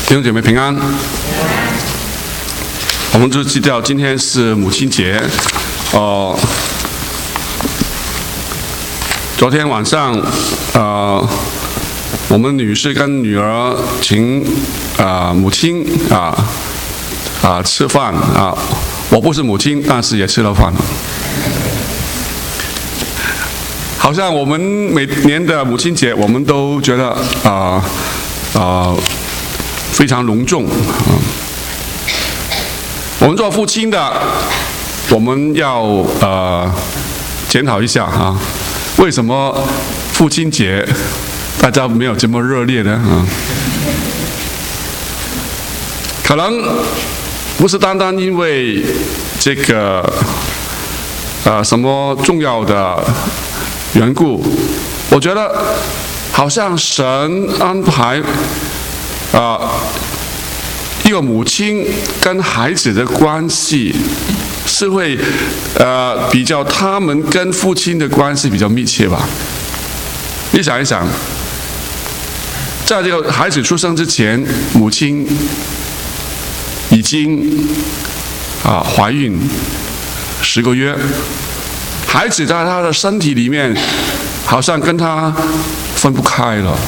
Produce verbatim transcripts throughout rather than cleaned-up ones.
弟兄姐妹平安。我们就知道今天是母亲节，呃，昨天晚上，呃，我们女士跟女儿请啊、呃、母亲啊啊、呃、吃饭啊，我不是母亲，但是也吃了饭。好像我们每年的母亲节，我们都觉得啊啊。呃呃非常隆重啊！我们做父亲的，我们要呃检讨一下啊，为什么父亲节大家没有这么热烈呢？啊，可能不是单单因为这个呃什么重要的缘故，我觉得好像神安排。啊、呃，一个母亲跟孩子的关系是会呃比较他们跟父亲的关系比较密切吧？你想一想，在这个孩子出生之前，母亲已经啊、呃、怀孕十个月，孩子在他的身体里面好像跟他分不开了。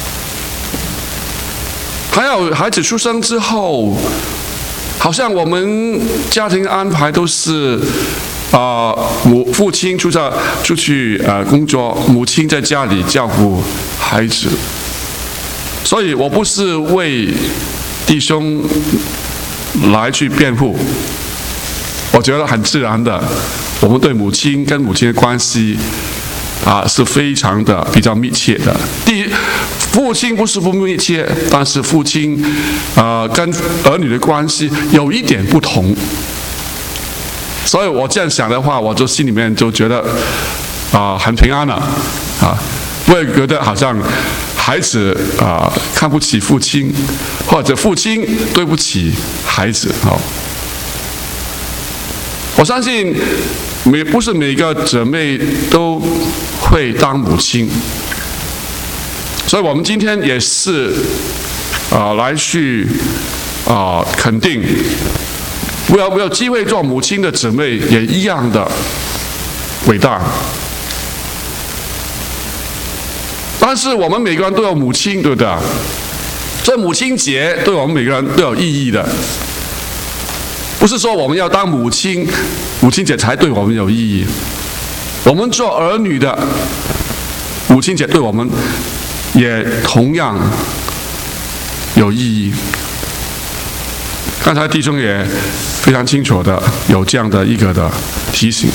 还有孩子出生之后，好像我们家庭安排都是，啊、呃，母父亲出去出去呃工作，母亲在家里照顾孩子。所以我不是为弟兄来去辩护，我觉得很自然的，我们对母亲跟母亲的关系啊是非常的比较密切的。第一。父亲不是不密切，但是父亲，呃，跟儿女的关系有一点不同。所以我这样想的话，我就心里面就觉得啊、呃、很平安了，啊，不会觉得好像孩子啊、呃、看不起父亲，或者父亲对不起孩子。哦，我相信每不是每个姊妹都会当母亲。所以我们今天也是啊、呃、来去啊、呃、肯定，我有我有机会做母亲的姊妹也一样的伟大。但是我们每个人都有母亲，对不对？所以母亲节对我们每个人都有意义的，不是说我们要当母亲，母亲节才对我们有意义。我们做儿女的，母亲节对我们也同样有意义。刚才弟兄也非常清楚的有这样的一个的提醒。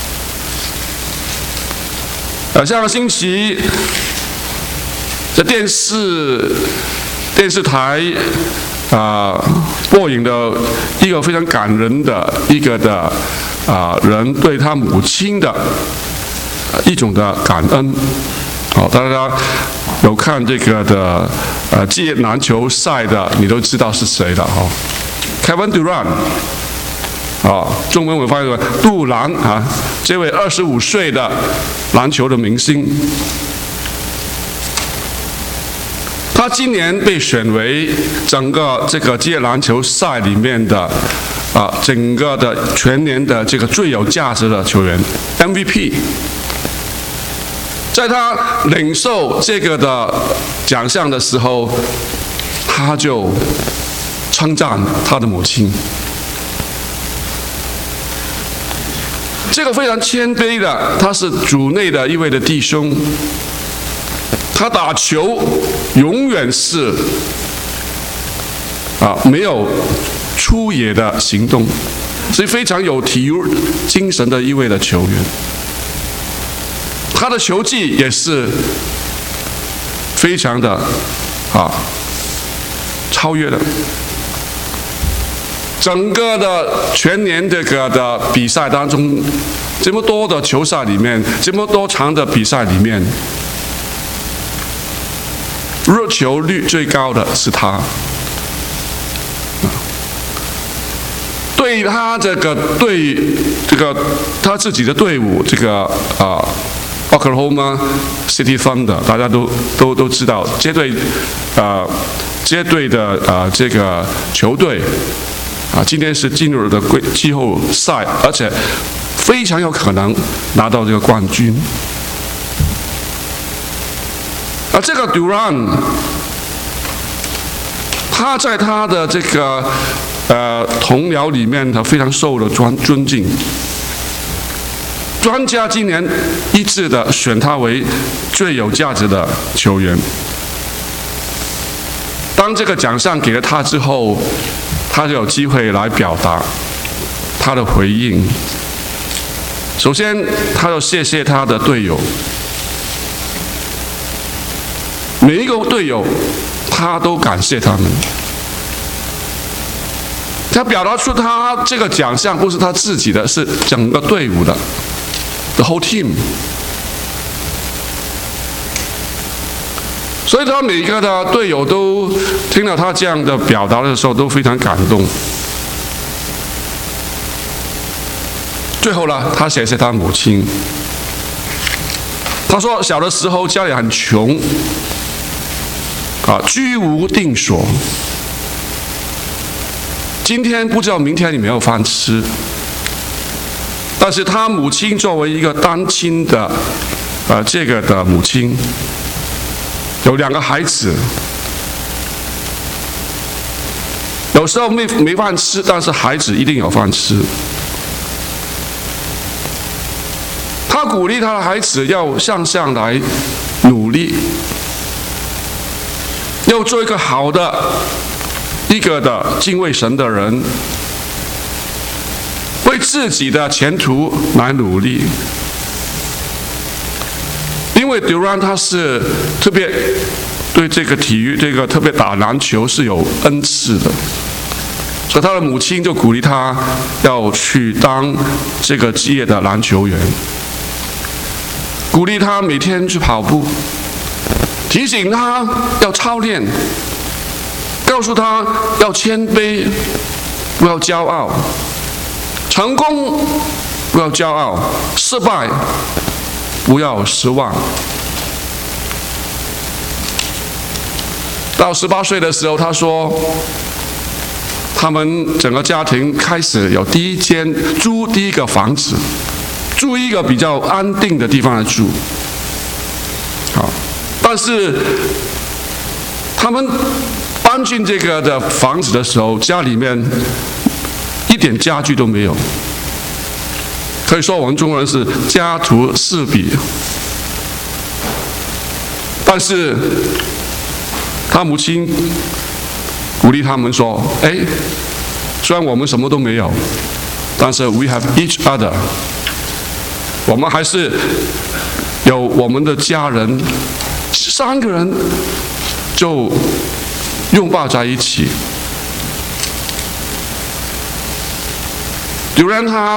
呃，下个星期在电视电视台啊、呃、播映的一个非常感人的一个的啊、呃、人对他母亲的一种的感恩。好，大家有看这个的呃职业篮球赛的，你都知道是谁了哈、哦、？Kevin Durant， 啊、哦，中文我翻译为杜兰啊，这位二十五岁的篮球的明星，他今年被选为整个这个职业篮球赛里面的啊、呃、整个的全年的这个最有价值的球员 M V P。在他领受这个的奖项的时候，他就称赞他的母亲。这个非常谦卑的，他是主内的一位的弟兄，他打球永远是啊没有出野的行动，是非常有体育精神的一位的球员。他的球技也是非常的啊超越的，整个的全年这个的比赛当中，这么多的球赛里面，这么多场的比赛里面，入球率最高的是他。对他这个对这个他自己的队伍这个啊。Oklahoma City Thunder， 大家都都都知道，这队呃接队的呃这个球队啊，今天是进入了季季后赛，而且非常有可能拿到这个冠军。而这个 Durant， 他在他的这个呃同僚里面，他非常受的尊尊敬。专家今年一致的选他为最有价值的球员。当这个奖项给了他之后，他就有机会来表达他的回应。首先，他要谢谢他的队友，每一个队友，他都感谢他们。他表达出他这个奖项不是他自己的，是整个队伍的 ，the whole team。所以他每一个的队友都听到他这样的表达的时候，都非常感动。最后呢，他写谢他母亲。他说，小的时候家里很穷，啊，居无定所。今天不知道明天有没有饭吃，但是他母亲作为一个单亲的，呃，这个的母亲，有两个孩子，有时候没没饭吃，但是孩子一定有饭吃。他鼓励他的孩子要向上来努力，要做一个好的一个的敬畏神的人，为自己的前途来努力。因为 Durant 他是特别对这个体育，这个特别打篮球是有恩赐的，所以他的母亲就鼓励他要去当这个职业的篮球员，鼓励他每天去跑步，提醒他要操练，告诉他要谦卑，不要骄傲，成功不要骄傲，失败不要失望。到十八岁的时候，他说，他们整个家庭开始有第一间租第一个房子，住一个比较安定的地方来住。好，但是他们搬进这个的房子的时候，家里面一点家具都没有。可以说我们中国人是家徒四壁，但是他母亲鼓励他们说：“哎，虽然我们什么都没有，但是 we have each other， 我们还是有我们的家人，三个人就拥抱在一起。” Durant他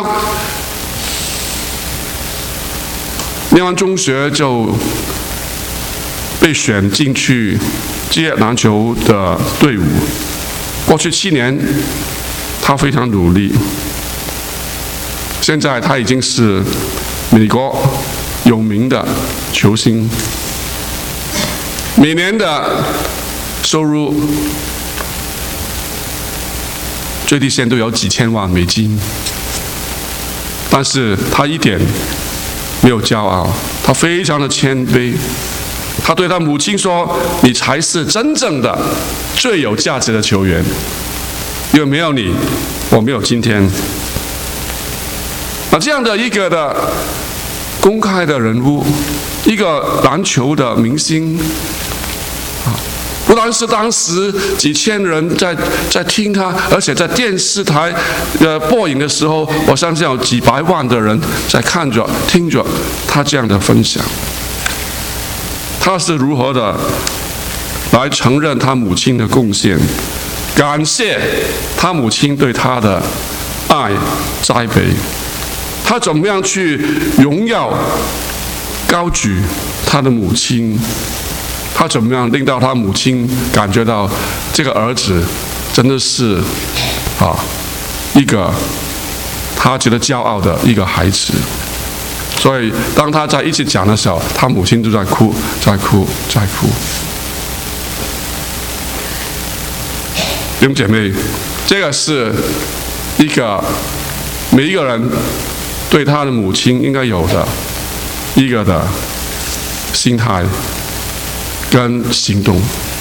念完中学就被选进去职业篮球的队伍。过去七年，他非常努力。现在他已经是美国有名的球星，每年的收入最低限度有几千万美金。但是他一点没有骄傲，他非常的谦卑。他对他母亲说：“你才是真正的最有价值的球员，因为没有你，我没有今天。”那这样的一个的公开的人物，一个篮球的明星，不单是当时几千人在在听他，而且在电视台呃播映的时候，我相信有几百万的人在看着、听着他这样的分享。他是如何的来承认他母亲的贡献，感谢他母亲对他的爱栽培，他怎么样去荣耀、高举他的母亲。他怎么样令到他母亲感觉到这个儿子真的是啊一个他觉得骄傲的一个孩子。所以当他在一起讲的时候，他母亲就在哭，在哭，在哭。 弟兄姐妹，这个是一个每一个人对他的母亲应该有的一个的心态跟行动。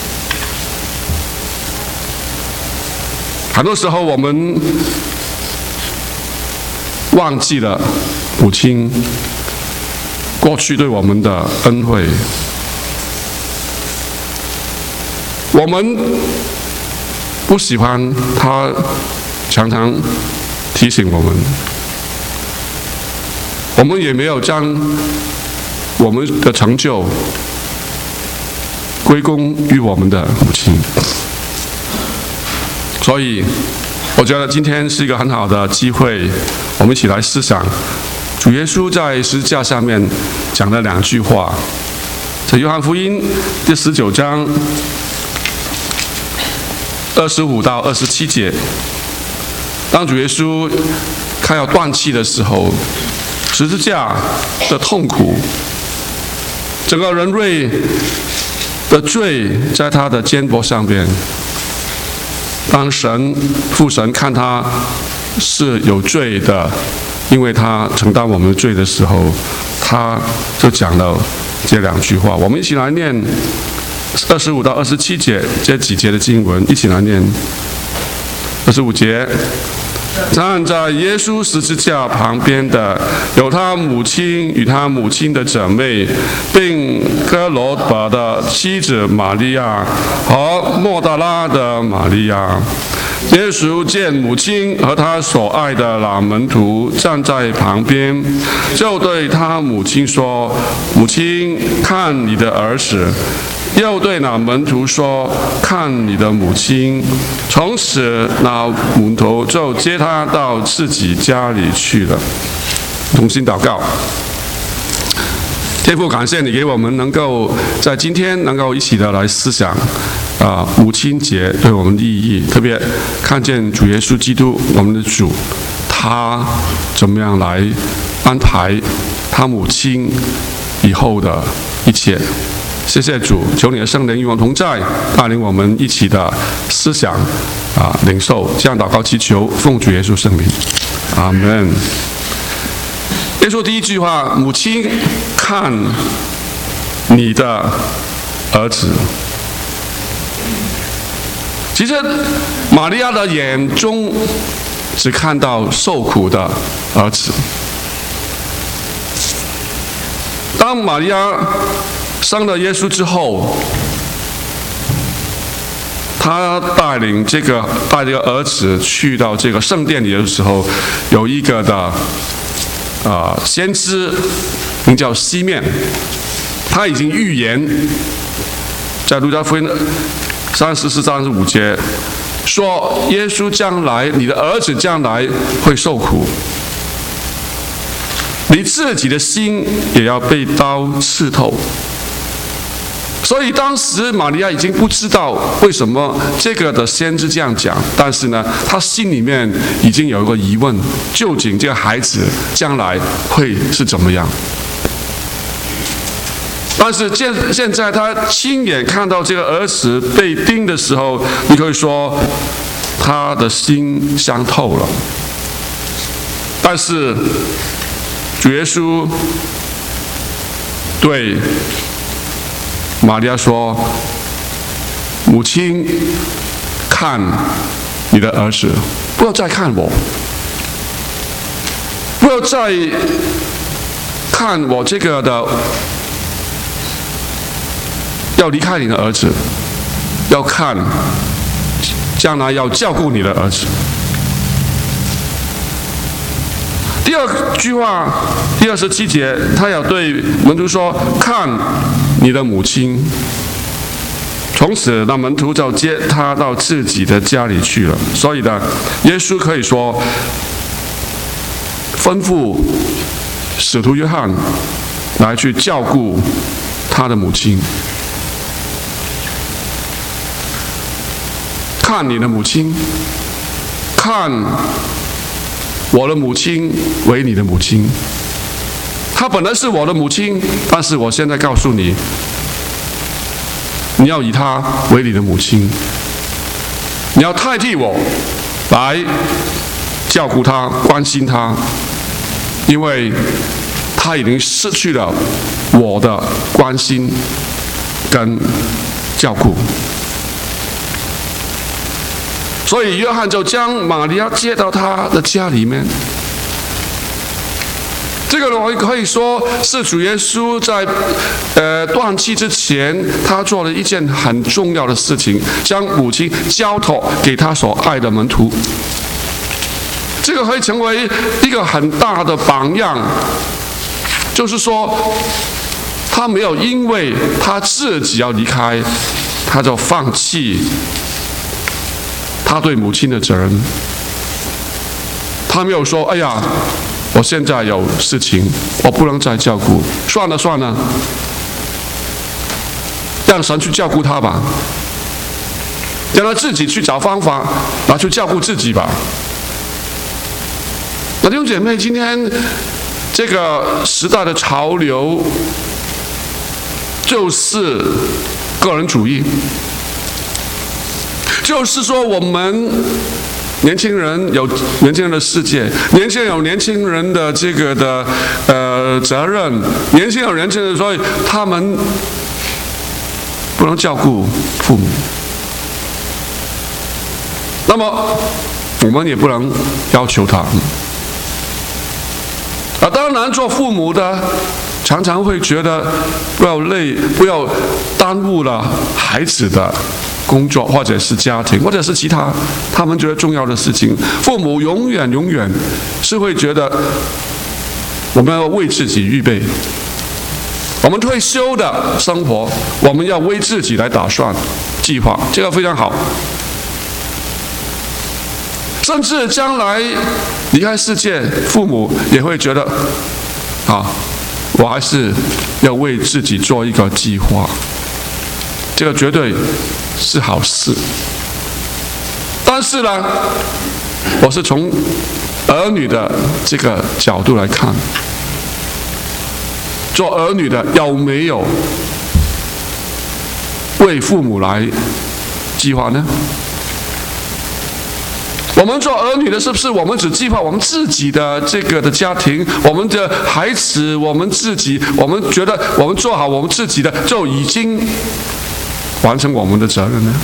很多时候我们忘记了母亲过去对我们的恩惠，我们不喜欢她常常提醒我们，我们也没有将我们的成就归功于我们的母亲。所以我觉得今天是一个很好的机会，我们一起来思想主耶稣在十字架上面讲的两句话。在约翰福音第十九章二十五到二十七节，当主耶稣快要断气的时候，十字架的痛苦，整个人类的罪在他的肩膊上边。当神父神看他是有罪的，因为他承担我们的罪的时候，他就讲了这两句话。我们一起来念二十五到二十七节这几节的经文，一起来念。二十五节，站在耶稣十字架旁边的有他母亲与他母亲的姊妹，并哥罗巴的妻子玛利亚和莫大拉的玛利亚。耶稣见母亲和他所爱的老门徒站在旁边，就对他母亲说：“母亲，看你的儿子。”又对那门徒说：“看你的母亲。”从此，那门徒就接他到自己家里去了。同心祷告。天父，感谢你给我们能够在今天能够一起的来思想啊、呃、母亲节对我们的意义，特别看见主耶稣基督我们的主，他怎么样来安排他母亲以后的一切。谢谢主，求你的圣灵与我们同在，带领我们一起的思想啊、呃、领受，这样祷告祈求，奉主耶稣圣名，阿门。耶稣第一句话：“母亲，看你的儿子。”其实玛利亚的眼中只看到受苦的儿子。当玛利亚生了耶稣之后，他带领这个带这个儿子去到这个圣殿里的时候，有一个的啊、呃、先知名叫西面，他已经预言在路加福音三十四、三十五节说，耶稣将来，你的儿子将来会受苦，你自己的心也要被刀刺透。所以当时玛利亚已经不知道为什么这个的先知这样讲，但是呢，他心里面已经有一个疑问：究竟这个孩子将来会是怎么样？但是现现在他亲眼看到这个儿子被钉的时候，你可以说他的心伤透了。但是主耶稣对玛利亚说：“母亲，看你的儿子，不要再看我，不要再看我这个的，要离开你的儿子，要看将来要照顾你的儿子。”第二句话，第二十七节，他要对门徒说：“看你的母亲。”从此，那门徒就接他到自己的家里去了。所以呢，耶稣可以说吩咐使徒约翰来去照顾他的母亲。看你的母亲，看我的母亲为你的母亲。她本来是我的母亲，但是我现在告诉你，你要以她为你的母亲。 你要代替我来照顾他、关心他，因为他已经失去了我的关心跟照顾。所以约翰就将玛利亚接到他的家里面。这个我可以说是主耶稣在呃断气之前，他做了一件很重要的事情，将母亲交托给他所爱的门徒。这个可以成为一个很大的榜样，就是说，他没有因为他自己要离开，他就放弃他对母亲的责任。他没有说：“哎呀，我现在有事情，我不能再照顾，算了算了，让神去照顾他吧，让他自己去找方法，拿去照顾自己吧。”那弟兄姐妹，今天这个时代的潮流就是个人主义，就是说我们年轻人有年轻人的世界，年轻人有年轻人的这个的呃责任，年轻人有年轻人，所以他们不能照顾父母。那么我们也不能要求他。啊，当然，做父母的常常会觉得不要累，不要耽误了孩子的工作，或者是家庭，或者是其他他们觉得重要的事情。父母永远永远是会觉得我们要为自己预备，我们退休的生活，我们要为自己来打算计划，这个非常好。甚至将来离开世界，父母也会觉得啊，我还是要为自己做一个计划，这个绝对是好事。但是呢，我是从儿女的这个角度来看，做儿女的有没有为父母来计划呢？我们做儿女的，是不是我们只计划我们自己的这个的家庭，我们的孩子，我们自己，我们觉得我们做好我们自己的，就已经完成我们的责任呢？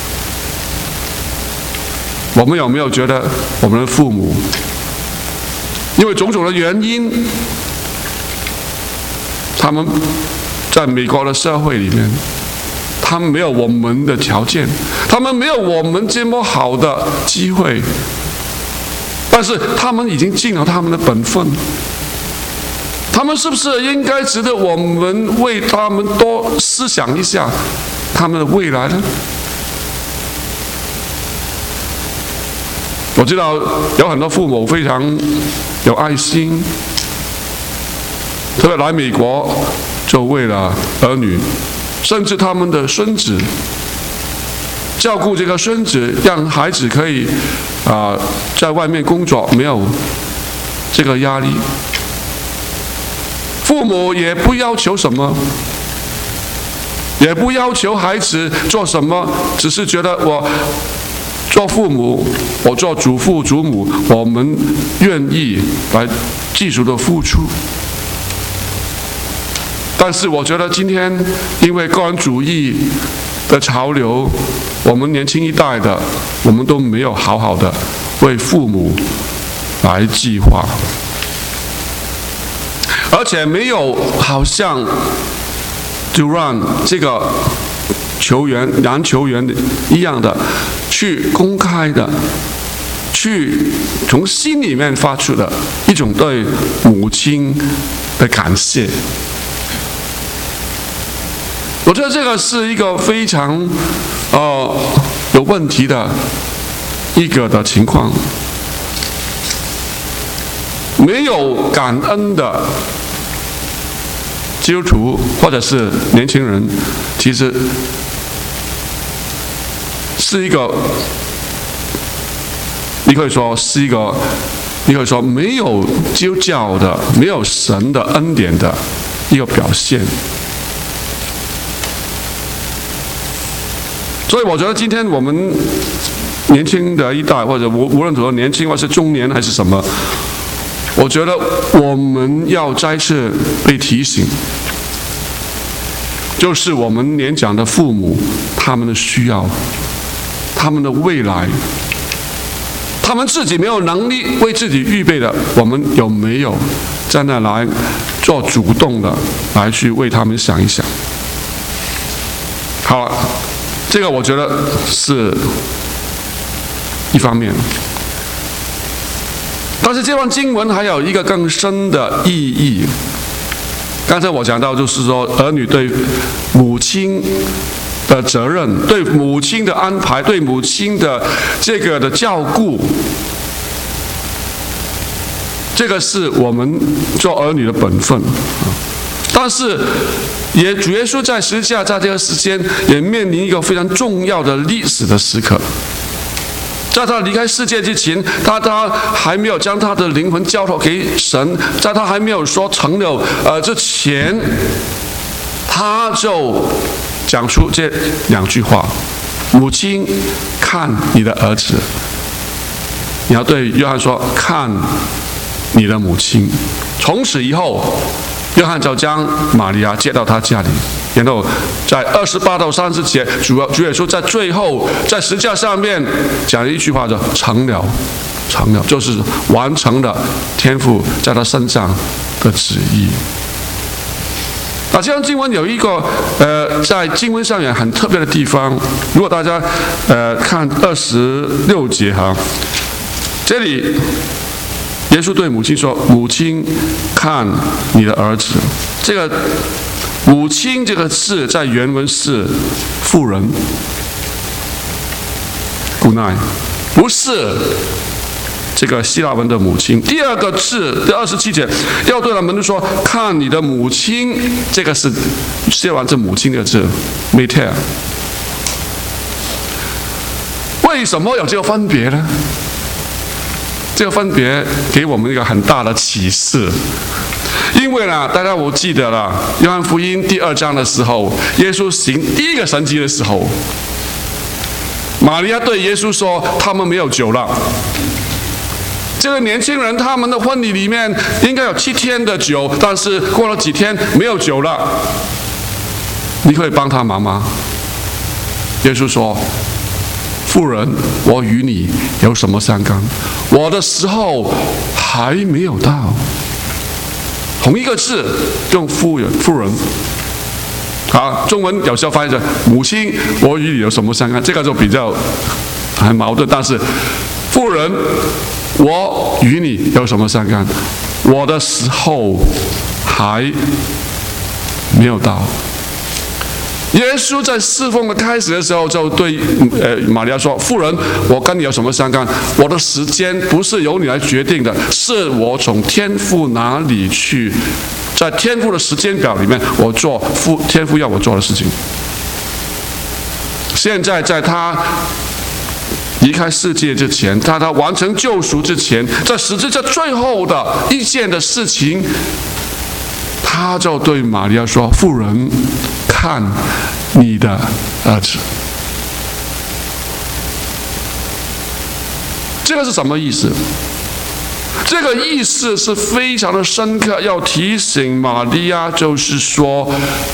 我们有没有觉得我们的父母因为种种的原因，他们在美国的社会里面，他们没有我们的条件，他们没有我们这么好的机会，但是他们已经尽了他们的本分，他们是不是应该值得我们为他们多思想一下他们的未来呢？我知道有很多父母非常有爱心，特别来美国就为了儿女，甚至他们的孙子，照顾这个孙子，让孩子可以啊、呃、在外面工作，没有这个压力。父母也不要求什么，也不要求孩子做什么，只是觉得我做父母，我做祖父祖母，我们愿意来继续的付出。但是我觉得今天因为个人主义的潮流，我们年轻一代的，我们都没有好好的为父母来计划，而且没有好像就让这个球员男球员一样的去公开的去从心里面发出的一种对母亲的感谢。我觉得这个是一个非常呃有问题的一个的情况。没有感恩的基督徒或者是年轻人，其实是一个，你可以说是一个，你可以说没有基督教的、没有神的恩典的一个表现。所以我觉得今天我们年轻的一代，或者无无论如何年轻，或是中年，还是什么，我觉得我们要再次被提醒，就是我们年长的父母，他们的需要，他们的未来，他们自己没有能力为自己预备的，我们有没有站在来做主动的来去为他们想一想？好了，这个我觉得是一方面，但是这段经文还有一个更深的意义。刚才我讲到，就是说儿女对母亲的责任，对母亲的安排，对母亲的这个的照顾，这个是我们做儿女的本分。但是也主耶稣在十字架在这个时间也面临一个非常重要的历史的时刻。在他离开世界之前，他他还没有将他的灵魂交托给神，在他还没有说成了呃之前，他就讲出这两句话：母亲，看你的儿子。你要对约翰说，看你的母亲。从此以后，约翰就将玛利亚接到他家里，然后在二十八到三十节，主主耶稣在最后在十字架上面讲了一句话，就成了，成了，就是完成了天父在他身上的旨意。那这段经文有一个呃，在经文上也很特别的地方。如果大家呃看二十六节哈，这里耶稣对母亲说：“母亲，看你的儿子。”这个“母亲”这个字在原文是妇人，古奈，不是这个希腊文的母亲。第二个字，第二十七节，要对他们说：“看你的母亲。”这个是希腊文这母亲这个字 ，mater。为什么有这个分别呢？这个分别给我们一个很大的启示，因为呢，大家我记得了，约翰福音第二章的时候，耶稣行第一个神迹的时候，玛利亚对耶稣说：“他们没有酒了。”这个年轻人他们的婚礼里面应该有七天的酒，但是过了几天没有酒了，你可以帮他忙吗？耶稣说：“妇人，我与你有什么相干？我的时候还没有到。”同一个字用妇人，妇人。好，中文有时候翻译成母亲，我与你有什么相干？这个就比较很矛盾。但是妇人，我与你有什么相干？我的时候还没有到。耶稣在侍奉的开始的时候，就对呃玛利亚说：“妇人，我跟你有什么相干？我的时间不是由你来决定的，是我从天父哪里去，在天父的时间表里面，我做父天父要我做的事情。现在在他离开世界之前，在他完成救赎之前，在十字架最后的一件的事情，他就对玛利亚说：‘妇人，看你的儿子。’这个是什么意思？这个意思是非常的深刻，要提醒玛利亚，就是说，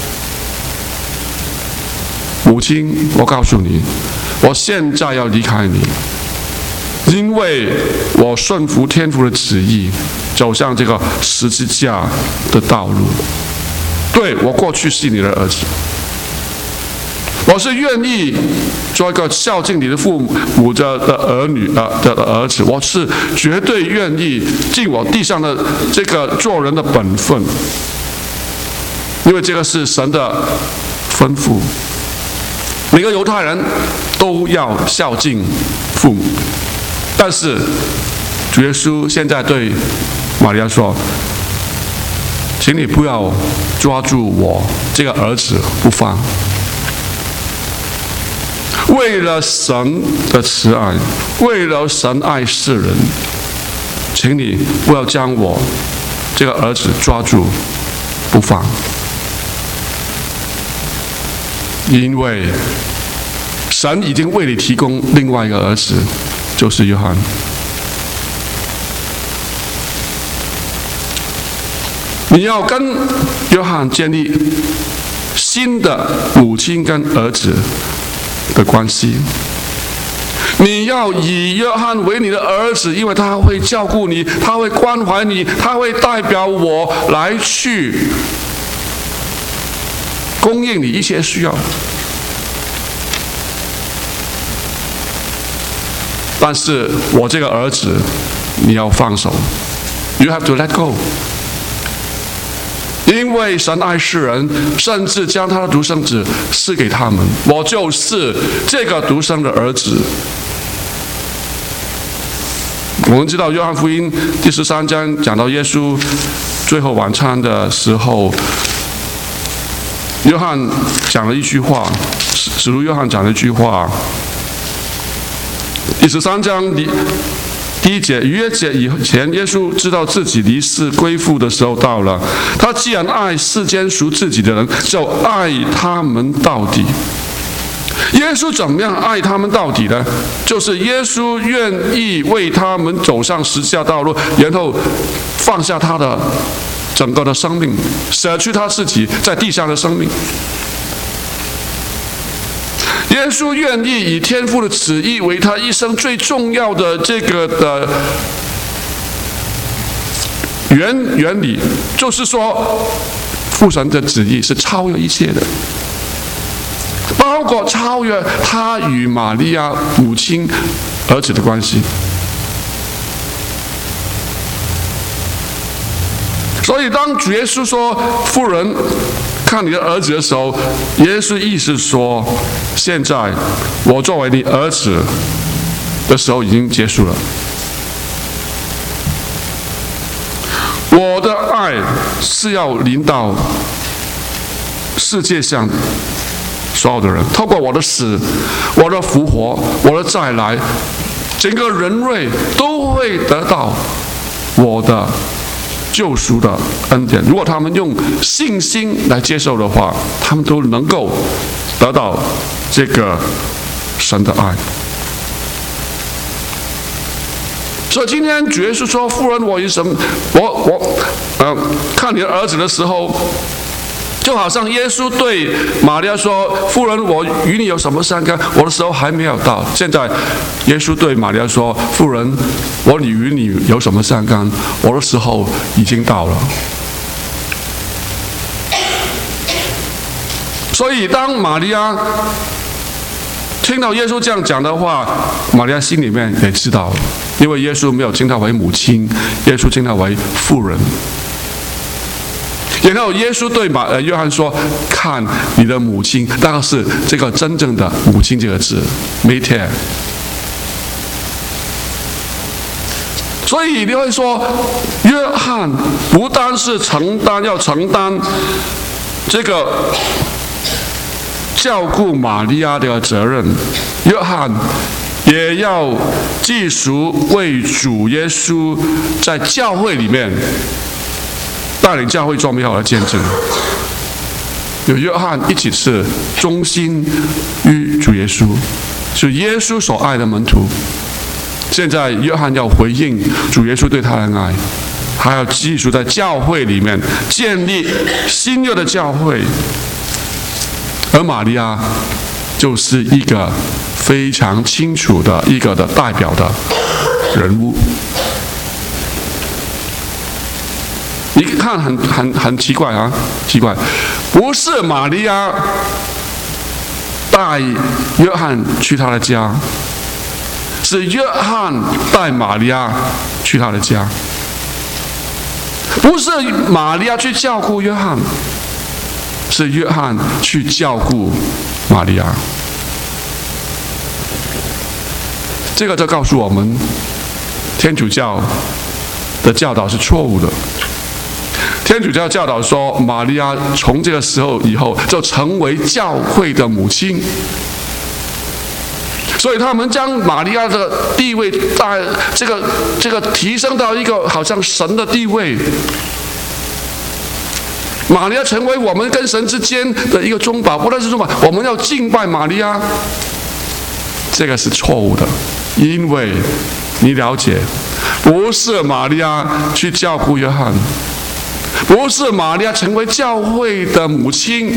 母亲，我告诉你，我现在要离开你，因为我顺服天父的旨意，走向这个十字架的道路。对，我过去是你的儿子，我是愿意做一个孝敬你的父母的的儿女啊 的, 的儿子，我是绝对愿意尽我地上的这个做人的本分，因为这个是神的吩咐。每个犹太人都要孝敬父母，但是主耶稣现在对玛利亚说：“请你不要抓住我这个儿子不放。为了神的慈爱，为了神爱世人，请你不要将我这个儿子抓住不放。因为神已经为你提供另外一个儿子，就是约翰。你要跟约翰建立新的母亲跟儿子的关系，你要以约翰为你的儿子，因为他会照顾你，他会关怀你，他会代表我来去供应你一些需要。但是我这个儿子，你要放手 ，You have to let go。因为神爱世人，甚至将他的独生子赐给他们。我就是这个独生的儿子。我们知道约翰福音第十三章讲到耶稣最后晚餐的时候，约翰讲了一句话，使徒约翰讲了一句话。第十三章第第一节，逾越节以前，耶稣知道自己离世归父的时候到了。他既然爱世间属自己的人，就爱他们到底。耶稣怎么样爱他们到底呢？就是耶稣愿意为他们走上十字架道路，然后放下他的整个的生命，舍去他自己在地上的生命。耶稣愿意以天父的旨意为他一生最重要的这个的原原理，就是说，父神的旨意是超越一切的，包括超越他与玛利亚母亲儿子的关系。所以，当主耶稣说“妇人，看你的儿子”的时候，耶稣意思说，现在我作为你儿子的时候已经结束了。我的爱是要临到世界上所有的人，透过我的死、我的复活、我的再来，整个人类都会得到我的救赎的恩典。如果他们用信心来接受的话，他们都能够得到这个神的爱。所以今天主耶稣说：“妇人，我以什么？我我呃，看你的儿子的时候，就好像耶稣对玛利亚说：‘妇人，我与你有什么相干？我的时候还没有到。’现在耶稣对玛利亚说：‘妇人，我与你有什么相干？我的时候已经到了。’所以当玛利亚听到耶稣这样讲的话，玛利亚心里面也知道，因为耶稣没有称她为母亲，耶稣称她为妇人。然后耶稣对马呃约翰说：“看你的母亲。”那个是这个真正的母亲这个字 ，mater。所以你会说，约翰不单是承担要承担这个照顾玛利亚的责任，约翰也要继续为主耶稣在教会里面带领教会做美好的见证。有约翰一起是忠心于主耶稣，是耶稣所爱的门徒。现在约翰要回应主耶稣对他的爱，还要继续在教会里面建立新约的教会。而玛利亚就是一个非常清楚的一个的代表的人物。你看很很很奇怪啊，奇怪，不是玛利亚带约翰去他的家，是约翰带玛利亚去他的家。不是玛利亚去照顾约翰，是约翰去照顾玛利亚。这个就告诉我们，天主教的教导是错误的。天主教教导说，玛利亚从这个时候以后就成为教会的母亲，所以他们将玛利亚的地位在这个这个提升到一个好像神的地位。玛利亚成为我们跟神之间的一个中保，不但是中保，我们要敬拜玛利亚。 这个是错误的，因为你了解，不是玛利亚去照顾约翰，不是玛利亚成为教会的母亲，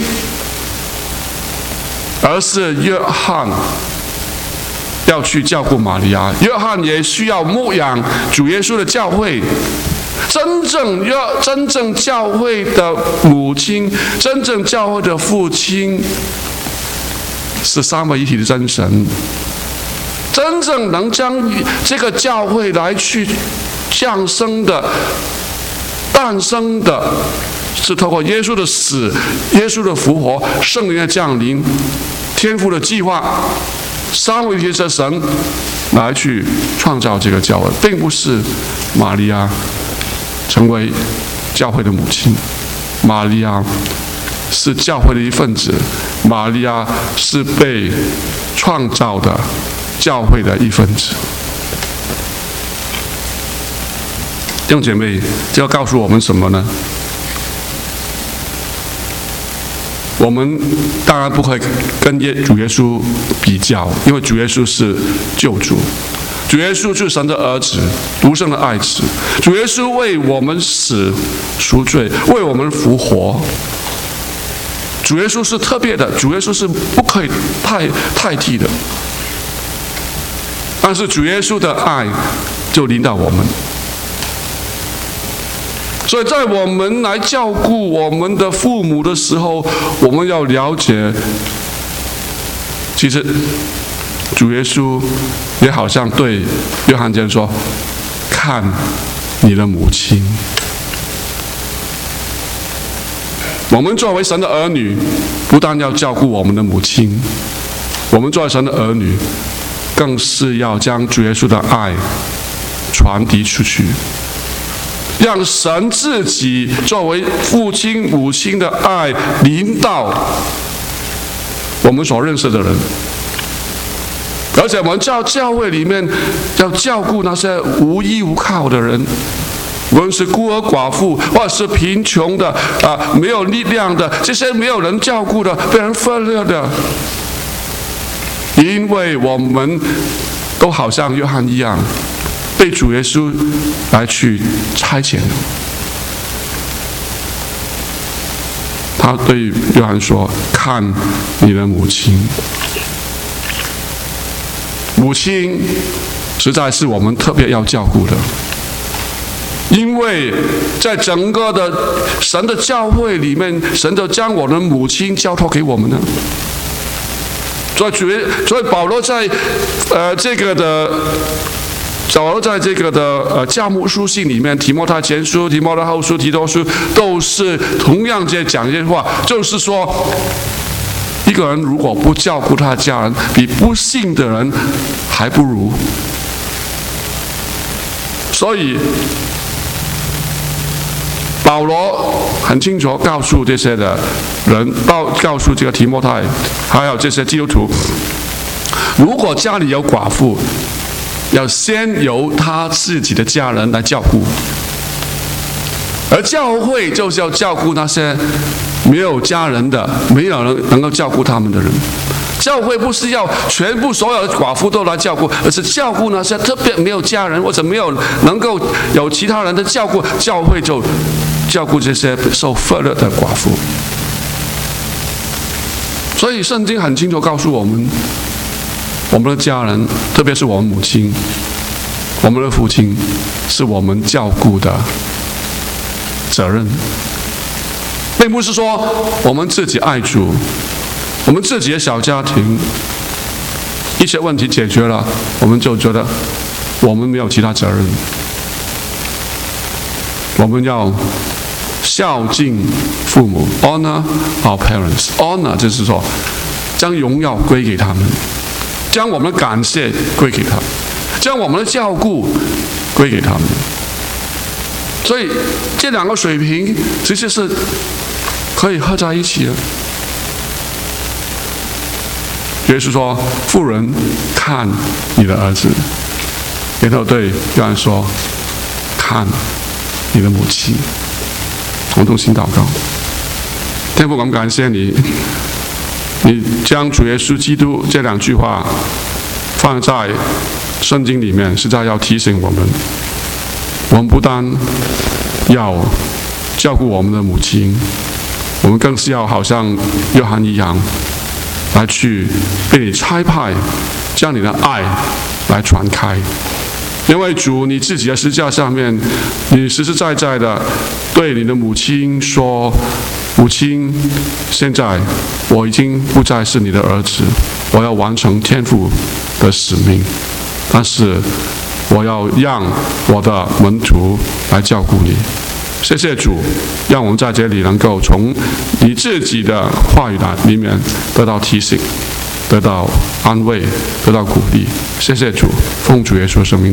而是约翰要去照顾玛利亚。约翰也需要牧养主耶稣的教会。真正要真正教会的母亲，真正教会的父亲，是三位一体的真神。真正能将这个教会来去降生的、诞生的，是透过耶稣的死、耶稣的复活、圣灵的降临、天父的计划，三位一体的神来去创造这个教会，并不是玛利亚成为教会的母亲。玛利亚是教会的一份子，玛利亚是被创造的教会的一份子。弟兄姐妹，这要告诉我们什么呢？我们当然不会跟耶主耶稣比较，因为主耶稣是救主，主耶稣是神的儿子，独生的爱子。主耶稣为我们死赎罪，为我们复活。主耶稣是特别的，主耶稣是不可以太代替的。但是主耶稣的爱就临到我们，所以在我们来照顾我们的父母的时候，我们要了解，其实主耶稣也好像对约翰这样说：“看你的母亲。”我们作为神的儿女，不但要照顾我们的母亲，我们作为神的儿女，更是要将主耶稣的爱传递出去，让神自己作为父亲母亲的爱临到我们所认识的人。而且我们教教会里面要照顾那些无依无靠的人，无论是孤儿寡妇，或者是贫穷的啊、呃，没有力量的，这些没有人照顾的，被人忽略的。因为我们都好像约翰一样，被主耶稣来去差遣。他对约翰说：“看你的母亲。”母亲实在是我们特别要照顾的，因为在整个的神的教会里面，神就将我的母亲交托给我们了。所以主，所以保罗在呃这个的，保罗在这个的呃教牧书信里面，提摩太前书、提摩太后书、提多书，都是同样在讲这些话，就是说，一个人如果不照顾他的家人，比不信的人还不如。所以保罗很清楚告诉这些的人，告告诉这个提摩太，还有这些基督徒，如果家里有寡妇，要先由他自己的家人来照顾，而教会就是要照顾那些没有家人的、没有人能够照顾他们的人。教会不是要全部所有的寡妇都来照顾，而是照顾那些特别没有家人或者没有能够有其他人的照顾，教会就照顾这些受忽略的寡妇。所以圣经很清楚告诉我们，我们的家人，特别是我们母亲、我们的父亲，是我们照顾的责任，并不是说我们自己爱主，我们自己的小家庭一些问题解决了，我们就觉得我们没有其他责任。我们要孝敬父母 ，honor our parents。honor 就是说，将荣耀归给他们，将我们的感谢归给他们，将我们的照顾归给他们。所以这两个水平其实是可以合在一起的。耶稣说：“妇人，看你的儿子。”然后对约翰说：“看你的母亲。”我们同心祷告。天父，我们感谢你，你将主耶稣基督这两句话放在圣经里面，实在要提醒我们，我们不单要照顾我们的母亲，我们更是要好像约翰一样，来去被你差派，将你的爱来传开。因为主你自己在十字架上面，你实实在在的对你的母亲说，母亲，现在我已经不再是你的儿子，我要完成天父的使命，但是我要让我的门徒来照顾你。谢谢主，让我们在这里能够从你自己的话语里面得到提醒，得到安慰，得到鼓励。谢谢主，奉主耶稣圣名。